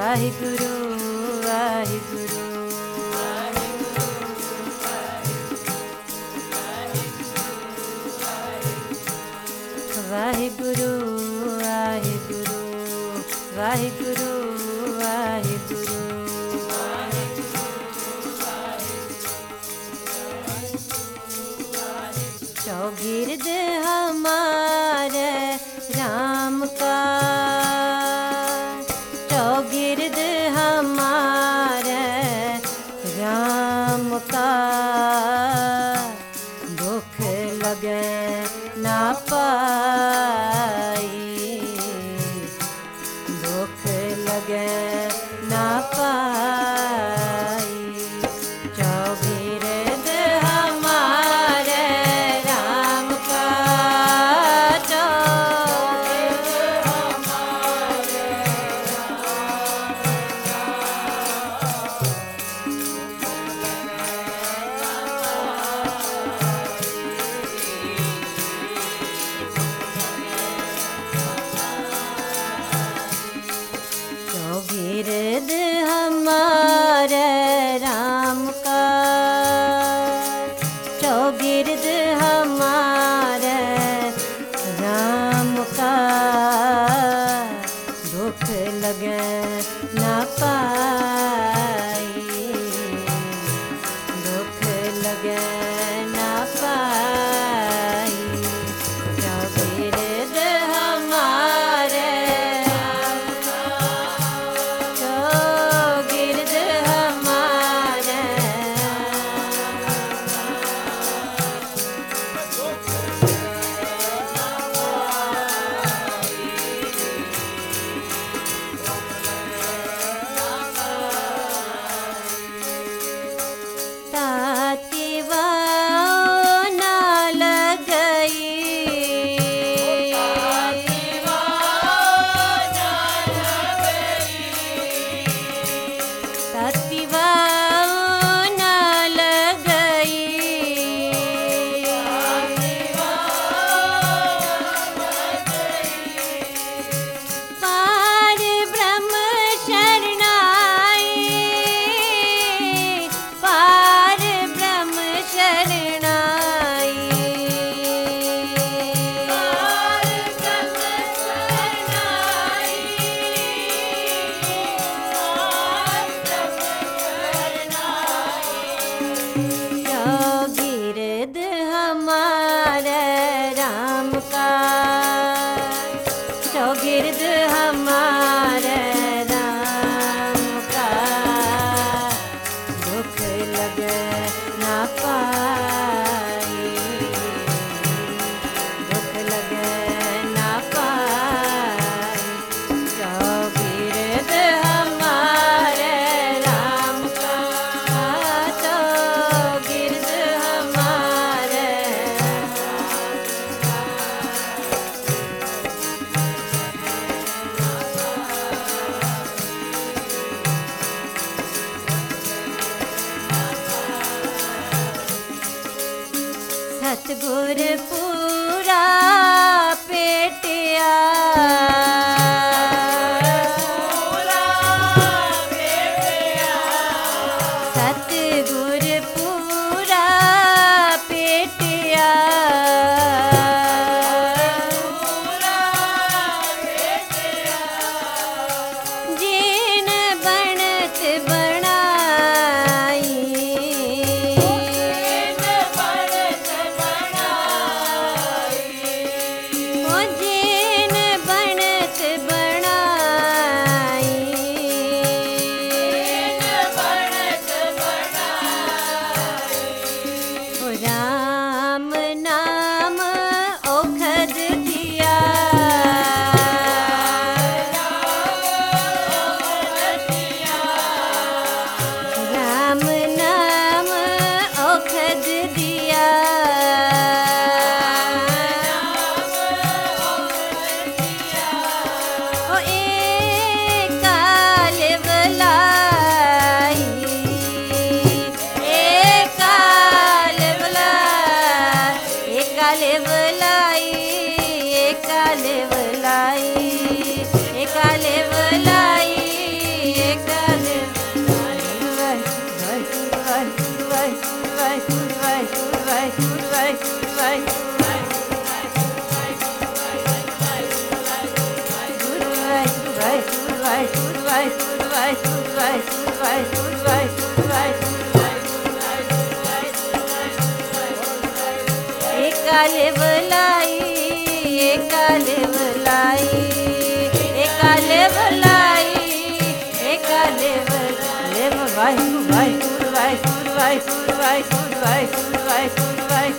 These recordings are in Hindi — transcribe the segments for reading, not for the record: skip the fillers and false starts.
वाहिगुरु वाहिगुरु वाहिगुरु वाहिगुरु वाहिगुरु वाहिगुरु चौगिर्द हमारे राम का चौगिर्द हमारे राम का भूख लगे ना पाई भूख लगे ना पाई चौगिर्द हमारे राम का चौगिर्द हमारे चौगिर्द हमारे राम का चौगिर्द हमारे राम का भूख लगे ना पाई भूख लगे ना पाई चौगिर्द हमारे चौगिर्द हमारे तातीवाओ ना तातीवाओ ना पार ब्रह्म शरणाई पार ब्रह्म शरणाई पार ब्रह्म शरणाई पार ब्रह्म शरणाई चौगिर्द हमारे राम का चौगिर्द हमारे राम का भूख लगे ना पाई भूख लगे ना पाई चौगिर्द हमारे राम का चौगिर्द हमारे सतगुर पूरा पेटिया सतगुर पूरा पेटिया जीन बनत बनाई ओ जीन बनत बनाई एकाले बुलाई एकाले बुलाई एकाले बुलाई एकाले बुलाई भाई भाई भाई भाई भाई भाई भाई भाई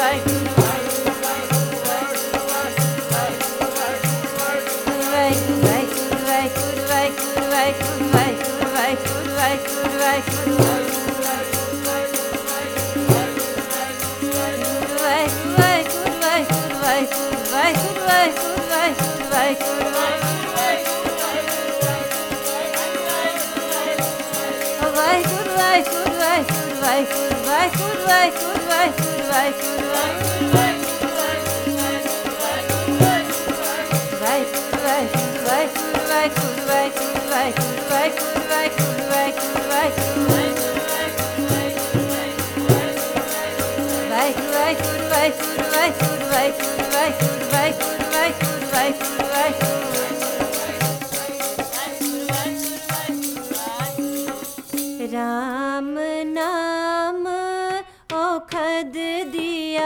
राम नाम औखद दिया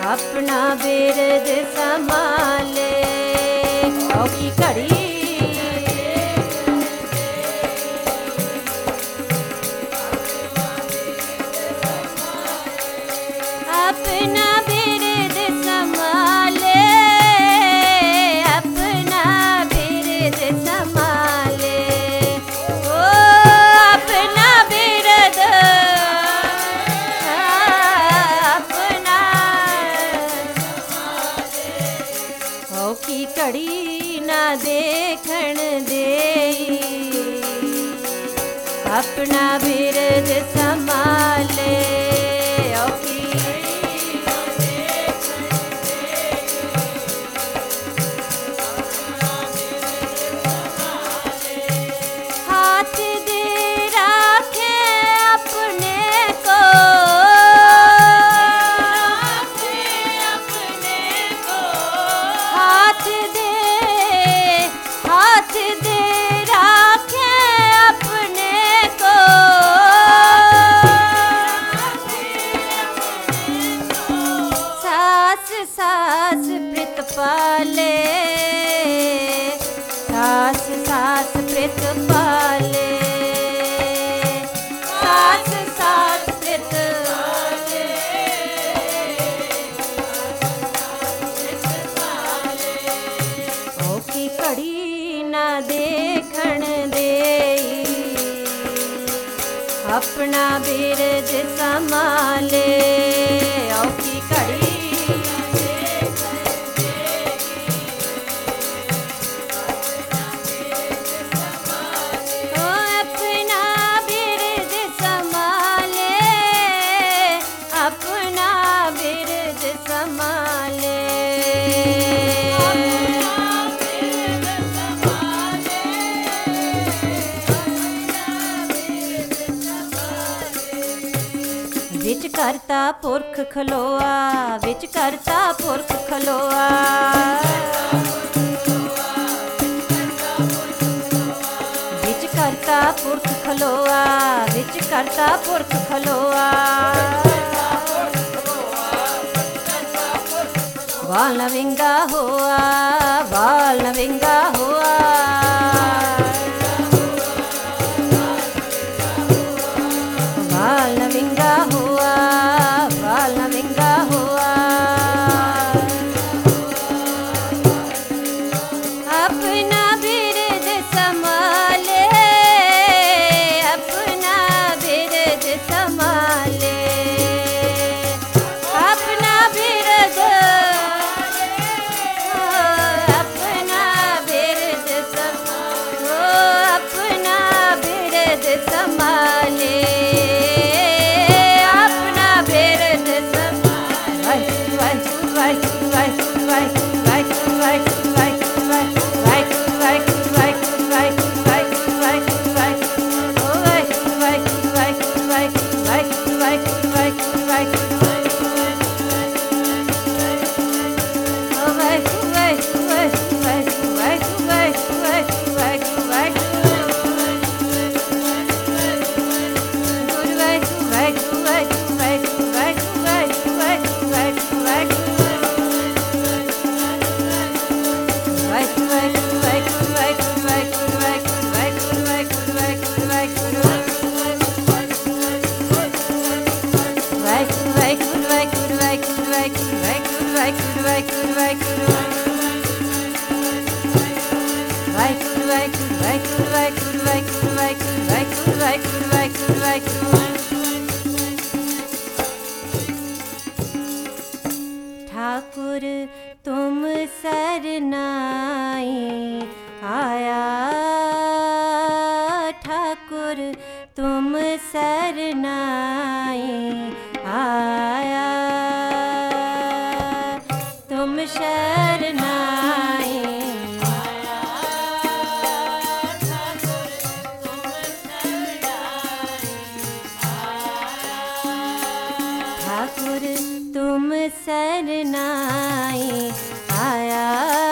अपना बिरद संभाले। औखी घड़ी अपना बिरद संभाले, अपना बिरद संभाले। ओ अपना बिरद अपना औखी घड़ी ना देखण देई, अपना बिरद संभाले। हाथ दे राखे अपने को, हाथ दे राखे अपने को। सास सास प्रीत पाले, सास सास प्रीत पाले, सास सास प्रीत पाले। औखी घड़ी ना देखण देई, अपना बिरद संभाले। औखी घड़ी अपना बिरद संभाले। विच करता पुरख खलोआ, विच करता पुरख खलोआ। विच करता पुरख खलोआ, विच करता पुरख खलोआ। वाल नविंगा हुआ, वाल नविंगा हुआ। वाल नविंगा हुआ, वाल नविंगा हुआ। अपना बिरद संभाले, अपना बिरद संभाले। अपना बिरद अपना बिरद अपना बिरद संभाले। अपना बिरद ठाकुर तुम सरनाई आया, ठाकुर तुम सरनाई आया, तुम शरनाई आया। ठाकुर तुम सरनाई आया, ठाकुर तुम सरनाई आया,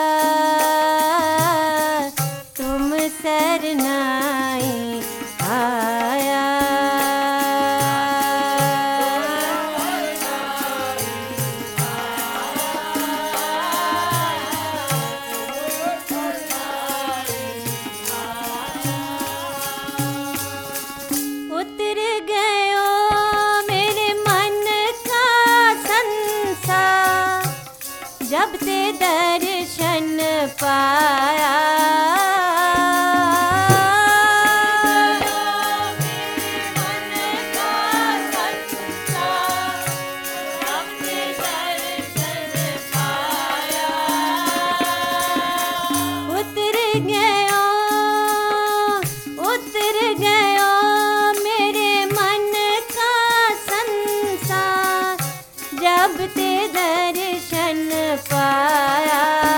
तुम सरनाई आया। पाया। उतर गयो मेरे मन का संसार, जब ते दर्शन पाया।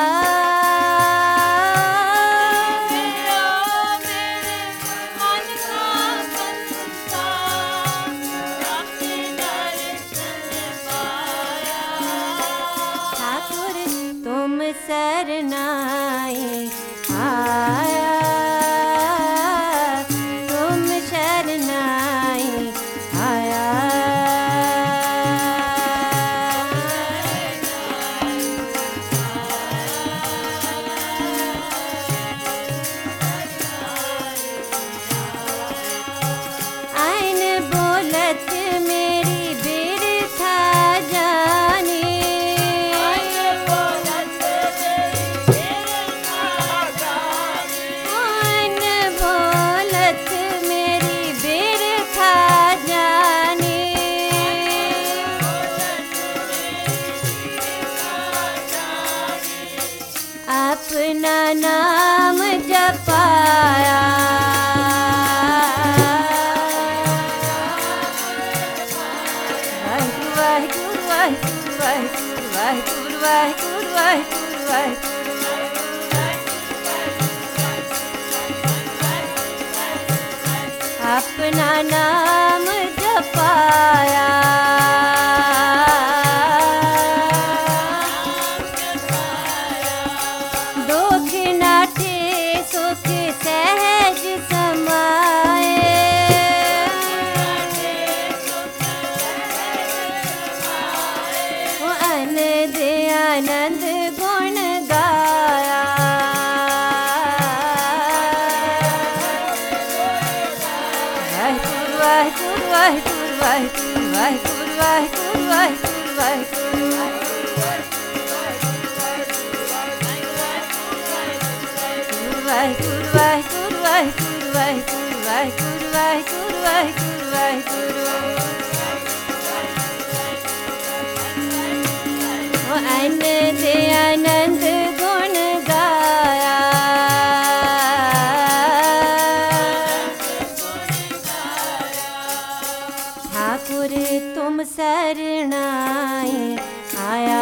ठाकुर तुम शरणाई आया, तुम शरणाई आया। आइन बोलत मेरी बिरथा जानी, आइन बोलत मेरी बिरथा जानी। अपना नाम जपाया, वाहिगुरु वाहिगुरु वाहिगुरु वाहिगुरु वाहिगुरु वाहिगुरु वाहिगुरु। अपना नाम जपाया, दुख नाटे सुख सहज समाए। आनंद आनंद गुण गाया, वाहिगुरु वाहिगुरु वाहिगुरु वाहिगुरु वाहिगुरु वाहिगुरु वाहिगुरु वाहिगुरु। वाहिगुरु वाहिगुरु वाहिगुरु वाहिगुरु वाहिगुरु वाहिगुरु वाहिगुरु वाहिगुरु। आनंद आनंद गुण गाया, ठाकुर तुम शरणाई आया,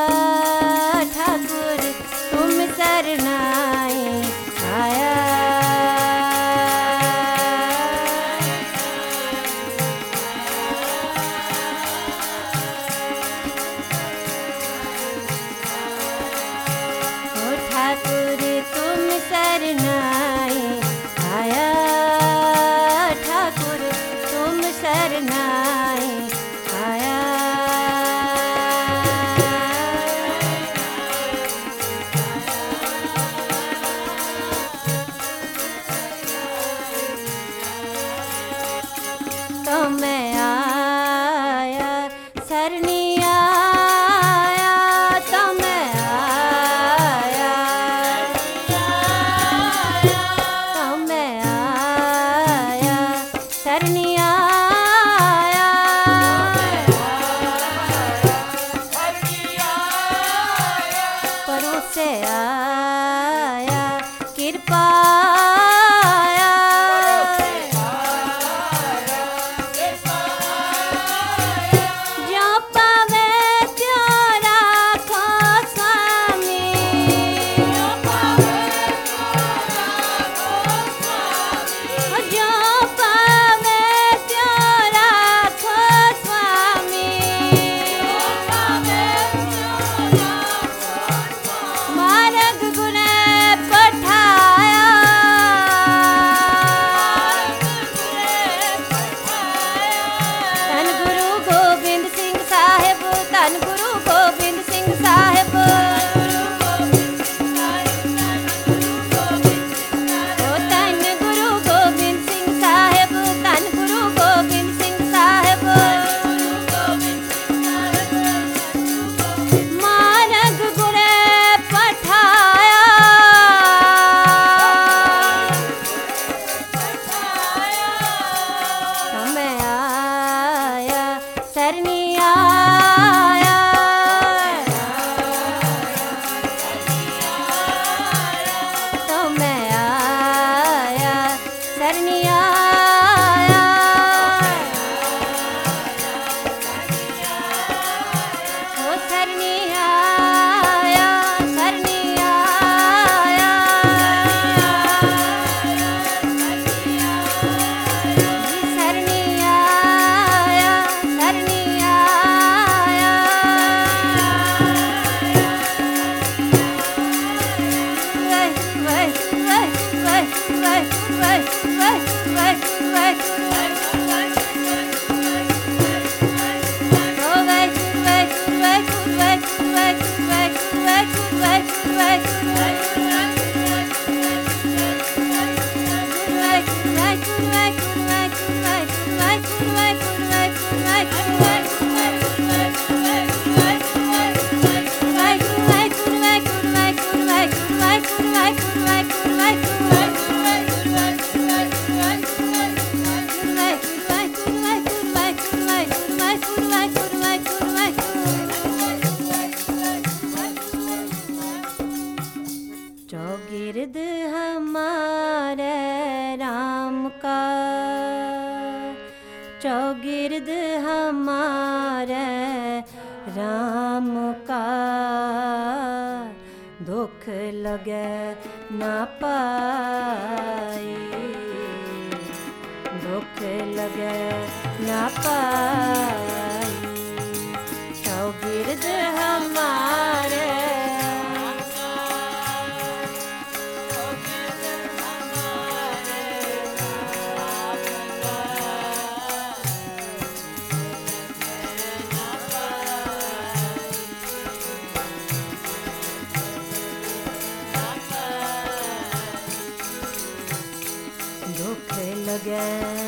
ठाकुर तुम शरणाई आया। ठाकुर तुम शरणाई आया, ठाकुर तुम शरणाई आया। तो मैं आया शरणी आया, तो मैं आया, तो मैं आया शरणी आया। परोसे आया कृपा मार्ग राम का दुख लगे ना पाई, दुख लगे ना पाई। चौगिर्द हमारे दुख लगे